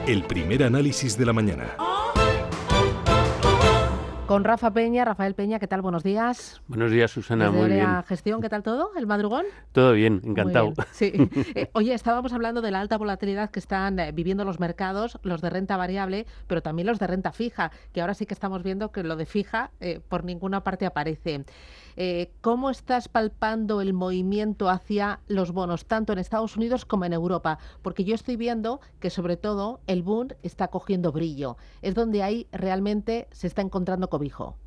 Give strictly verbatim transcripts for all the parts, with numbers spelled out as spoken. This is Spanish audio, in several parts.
El primer análisis de la mañana. Con Rafa Peña, Rafael Peña, ¿qué tal? Buenos días. Buenos días, Susana, Desde muy bien. Olea Gestión, ¿qué tal todo? ¿El madrugón? Todo bien, encantado. Muy bien, sí. Eh, oye, estábamos hablando de la alta volatilidad que están eh, viviendo los mercados, los de renta variable, pero también los de renta fija, que ahora sí que estamos viendo que lo de fija eh, por ninguna parte aparece. Eh, ¿Cómo estás palpando el movimiento hacia los bonos, tanto en Estados Unidos como en Europa? Porque yo estoy viendo que sobre todo el Bund está cogiendo brillo. Es donde ahí realmente se está encontrando cobijo.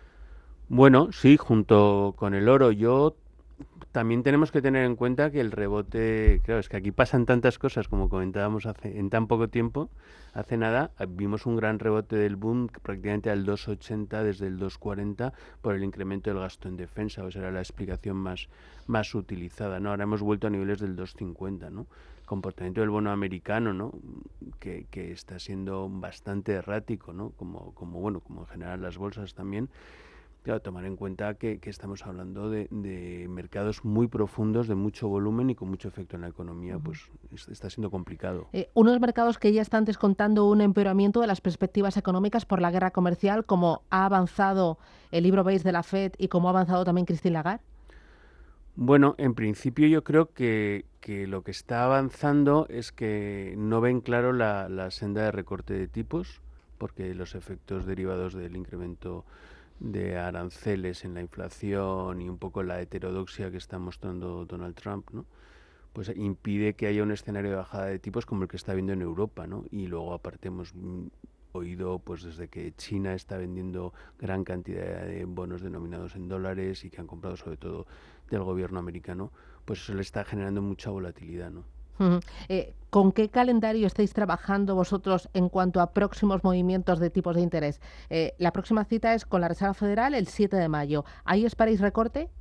Bueno, sí, junto con el oro, yo también tenemos que tener en cuenta que el rebote, claro, es que aquí pasan tantas cosas, como comentábamos hace en tan poco tiempo, hace nada, vimos un gran rebote del boom prácticamente al dos ochenta desde el dos cuarenta por el incremento del gasto en defensa, o sea, era la explicación más, más utilizada, ¿no? Ahora hemos vuelto a niveles del dos cincuenta, ¿no? Comportamiento del bono americano, ¿no? Que, que está siendo bastante errático, ¿no? Como, como, bueno, como en general las bolsas también. Claro, tomar en cuenta que, que estamos hablando de, de mercados muy profundos, de mucho volumen y con mucho efecto en la economía, uh-huh. Pues es, está siendo complicado. Eh, unos mercados que ya están descontando un empeoramiento de las perspectivas económicas por la guerra comercial, como ha avanzado el libro Base de la Fed y como ha avanzado también Christine Lagarde. Bueno, en principio yo creo que, que lo que está avanzando es que no ven claro la, la senda de recorte de tipos, porque los efectos derivados del incremento de aranceles en la inflación y un poco la heterodoxia que está mostrando Donald Trump, ¿no? Pues impide que haya un escenario de bajada de tipos como el que está viendo en Europa, ¿no? Y luego aparte hemos oído pues desde que China está vendiendo gran cantidad de bonos denominados en dólares y que han comprado sobre todo del gobierno americano, pues eso le está generando mucha volatilidad, ¿no? Uh-huh. Eh, ¿Con qué calendario estáis trabajando vosotros en cuanto a próximos movimientos de tipos de interés? Eh, la próxima cita es con la Reserva Federal el siete de mayo. ¿Ahí esperáis recorte?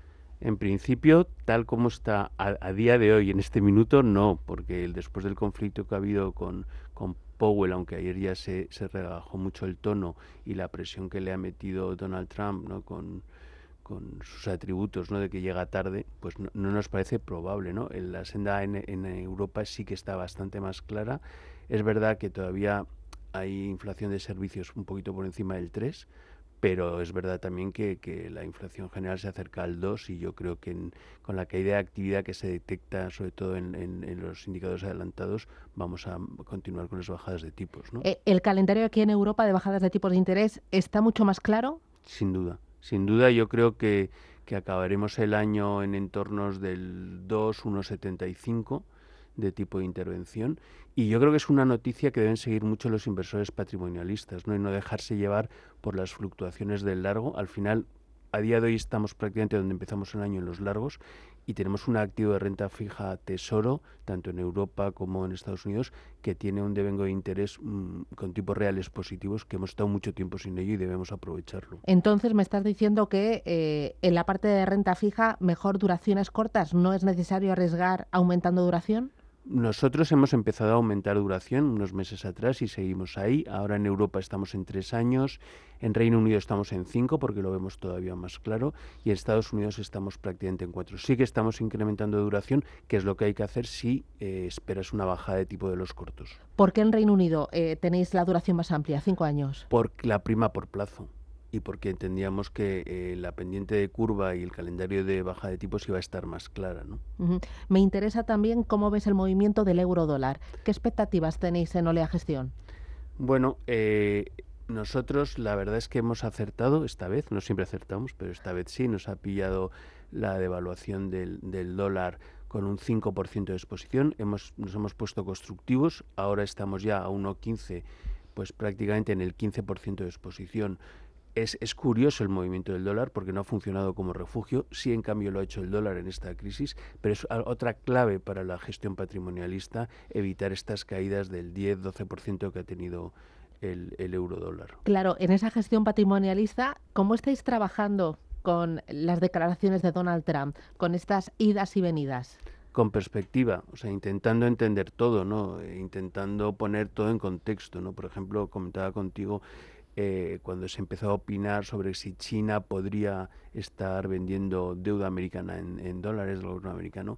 En principio, tal como está a, a día de hoy, en este minuto, no, porque el, después del conflicto que ha habido con, con Powell, aunque ayer ya se, se relajó mucho el tono y la presión que le ha metido Donald Trump, ¿no? con, con sus atributos, ¿no? de que llega tarde, pues no, no nos parece probable, ¿no? La senda en, en Europa sí que está bastante más clara. Es verdad que todavía hay inflación de servicios un poquito por encima del tres, pero es verdad también que, que la inflación general se acerca al dos y yo creo que en, con la caída de actividad que se detecta, sobre todo en, en, en los indicadores adelantados, vamos a continuar con las bajadas de tipos, ¿no? ¿El calendario aquí en Europa de bajadas de tipos de interés está mucho más claro? Sin duda. Sin duda yo creo que, que acabaremos el año en entornos del dos, uno setenta y cinco de tipo de intervención, y yo creo que es una noticia que deben seguir mucho los inversores patrimonialistas, ¿no? Y no dejarse llevar por las fluctuaciones del largo. Al final, a día de hoy estamos prácticamente donde empezamos el año en los largos y tenemos un activo de renta fija tesoro, tanto en Europa como en Estados Unidos, que tiene un devengo de interés mmm, con tipos reales positivos, que hemos estado mucho tiempo sin ello y debemos aprovecharlo. Entonces me estás diciendo que eh, en la parte de renta fija, mejor duraciones cortas, ¿no es necesario arriesgar aumentando duración? Nosotros hemos empezado a aumentar duración unos meses atrás y seguimos ahí. Ahora en Europa estamos en tres años, en Reino Unido estamos en cinco porque lo vemos todavía más claro y en Estados Unidos estamos prácticamente en cuatro. Sí que estamos incrementando duración, que es lo que hay que hacer si eh, esperas una bajada de tipo de los cortos. ¿Por qué en Reino Unido eh, tenéis la duración más amplia, cinco años? Por la prima por plazo. Y porque entendíamos que eh, la pendiente de curva y el calendario de baja de tipos iba a estar más clara, ¿no? Uh-huh. Me interesa también cómo ves el movimiento del euro-dólar. ¿Qué expectativas tenéis en Olea Gestión? Bueno, eh, nosotros la verdad es que hemos acertado esta vez, no siempre acertamos, pero esta vez sí, nos ha pillado la devaluación del, del dólar con un cinco por ciento de exposición. Hemos, nos hemos puesto constructivos, ahora estamos ya a uno quince, pues prácticamente en el quince por ciento de exposición. Es, es curioso el movimiento del dólar porque no ha funcionado como refugio, sí en cambio lo ha hecho el dólar en esta crisis, pero es otra clave para la gestión patrimonialista evitar estas caídas del diez doce por ciento que ha tenido el, el euro dólar. Claro, en esa gestión patrimonialista, ¿cómo estáis trabajando con las declaraciones de Donald Trump, con estas idas y venidas? Con perspectiva, o sea, intentando entender todo, ¿no? E intentando poner todo en contexto, ¿no? Por ejemplo, comentaba contigo Eh, cuando se empezó a opinar sobre si China podría estar vendiendo deuda americana en, en dólares del gobierno americano,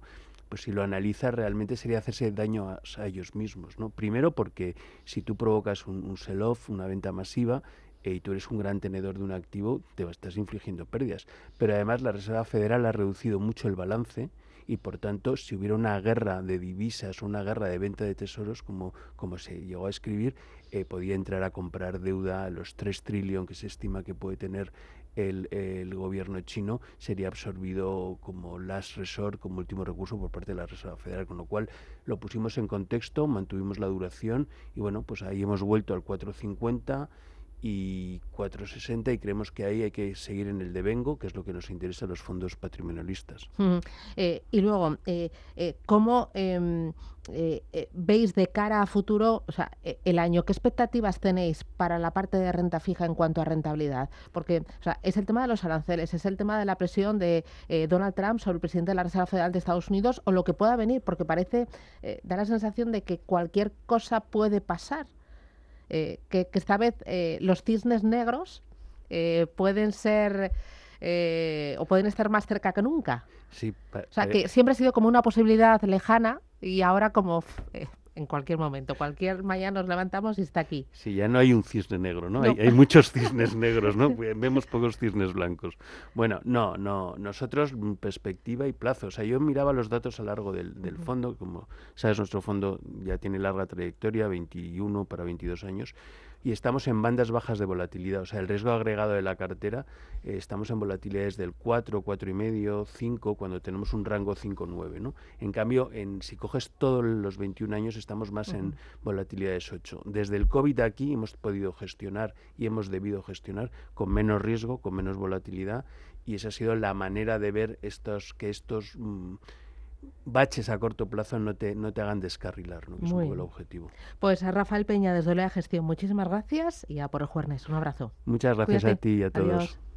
pues si lo analizas realmente sería hacerse daño a, a ellos mismos, ¿no? Primero porque si tú provocas un, un sell-off, una venta masiva, y tú eres un gran tenedor de un activo, te estás infligiendo pérdidas. Pero además la Reserva Federal ha reducido mucho el balance y, por tanto, si hubiera una guerra de divisas o una guerra de venta de tesoros, como, como se llegó a escribir, eh, podía entrar a comprar deuda a los tres trillones que se estima que puede tener el, el gobierno chino, sería absorbido como last resort, como último recurso por parte de la Reserva Federal, con lo cual lo pusimos en contexto, mantuvimos la duración y bueno, pues ahí hemos vuelto al cuatro cincuenta y cuatro sesenta y creemos que ahí hay que seguir en el devengo, que es lo que nos interesa a los fondos patrimonialistas. Mm, eh, y luego, eh, eh, ¿cómo eh, eh, veis de cara a futuro, o sea, eh, el año, qué expectativas tenéis para la parte de renta fija en cuanto a rentabilidad? Porque o sea, es el tema de los aranceles, es el tema de la presión de eh, Donald Trump sobre el presidente de la Reserva Federal de Estados Unidos o lo que pueda venir, porque parece, eh, da la sensación de que cualquier cosa puede pasar. Eh, que, que esta vez eh, los cisnes negros eh, pueden ser eh, o pueden estar más cerca que nunca. Sí, o sea, que siempre ha sido como una posibilidad lejana y ahora como eh, en cualquier momento, cualquier mañana nos levantamos y está aquí. Sí, ya no hay un cisne negro, ¿no? no. Hay, hay muchos cisnes negros, ¿no? Vemos pocos cisnes blancos. Bueno, no, no, nosotros perspectiva y plazo. O sea, yo miraba los datos a lo largo del, del fondo, como sabes, nuestro fondo ya tiene larga trayectoria, veintiuno para veintidós años, y estamos en bandas bajas de volatilidad. O sea, el riesgo agregado de la cartera, eh, estamos en volatilidades del cuatro, cuatro y medio, cinco, cuando tenemos un rango cinco nueve, ¿no? En cambio, en, si coges todos los veintiún años, estamos más uh-huh. en volatilidades ocho. Desde el COVID aquí hemos podido gestionar y hemos debido gestionar con menos riesgo, con menos volatilidad, y esa ha sido la manera de ver estos, que estos mmm, baches a corto plazo no te, no te hagan descarrilar, ¿no? Que es un poco el objetivo. Pues a Rafael Peña, desde Olea Gestión, muchísimas gracias y a por el jueves. Un abrazo. Muchas gracias. Cuídate. A ti y a todos. Adiós.